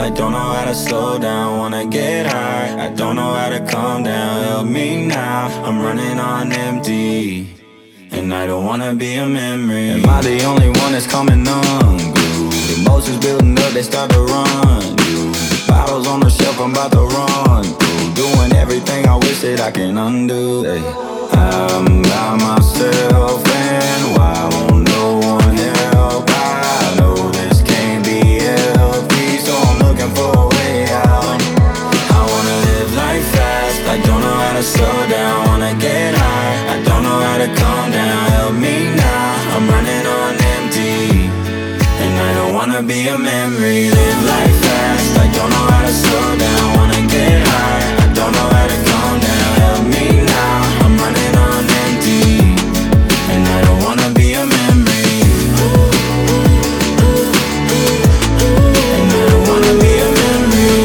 I don't know how to slow down, wanna get high. I don't know how to calm down, help me now. I'm running on empty, and I don't wanna be a memory. Am I the only one that's coming unglued? Emotions building up, they start to run. Bottles on the shelf, I'm about to run through. Doing everything I wish that I can undo. Hey, I'm by myself, and why won't no one help? I know this can't be healthy, so I'm looking for a way out. I wanna live life fast, I don't know how to slow down. Wanna get high, I don't know how to calm down. Help me now, I'm running on empty, and I don't wanna be a memory. Live life fast, I don't know how to slow down. Wanna get high, I don't know how to calm down. Help me now, I'm running on empty, and I don't wanna be a memory. And I don't wanna be a memory.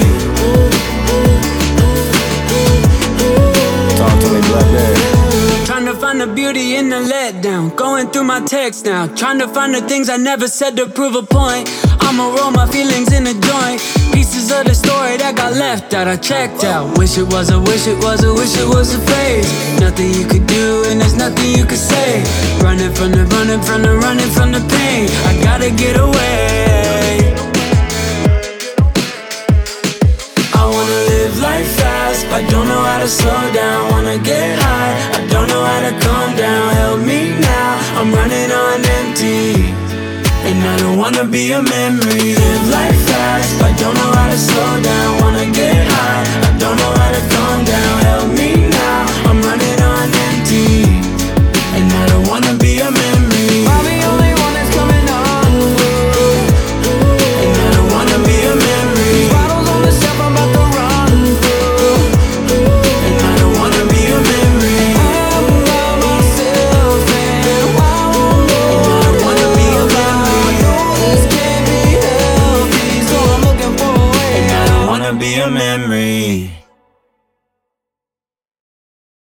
Talk to me, Blackberry. Trying to find the beauty in the letdown. Going through my text now, trying to find the things I never said to prove a point. I'ma roll my feelings in a joint. Pieces of the story that got left out, I checked out. Wish it was a, wish it was a, wish it was a phase. Nothing you could do and there's nothing you could say. Running from the, running from the, running from the pain. I gotta get away. I wanna live life fast, I don't know how to slow down. Wanna get high, I don't know how to calm down. Help me now, I'm running on empty, and I don't wanna be a memory. Live life fast, I don't know how to slow down. Wanna get high,